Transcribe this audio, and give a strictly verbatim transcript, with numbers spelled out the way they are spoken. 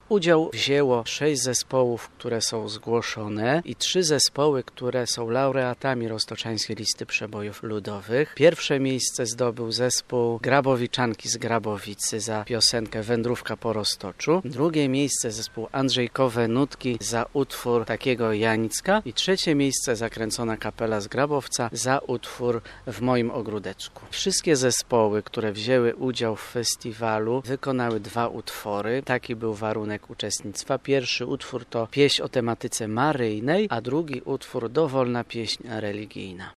Udział wzięło sześć zespołów, które są zgłoszone i trzy zespoły, które są laureatami Roztoczańskiej Listy Przebojów Ludowych. Pierwsze miejsce zdobył zespół Grabowiczanki z Grabowicy za piosenkę Wędrówka po Roztoczu. Drugie miejsce zespół Andrzejkowe Nutki za utwór Takiego Janicka i trzecie miejsce Zakręcona Kapela z Grabowca za utwór W moim ogródeczku. Wszystkie zespoły, które wzięły udział w festiwalu, wykonały dwa utwory. Taki był warunek uczestnictwa. Pierwszy utwór to pieśń o tematyce maryjnej, a drugi utwór dowolna pieśń religijna.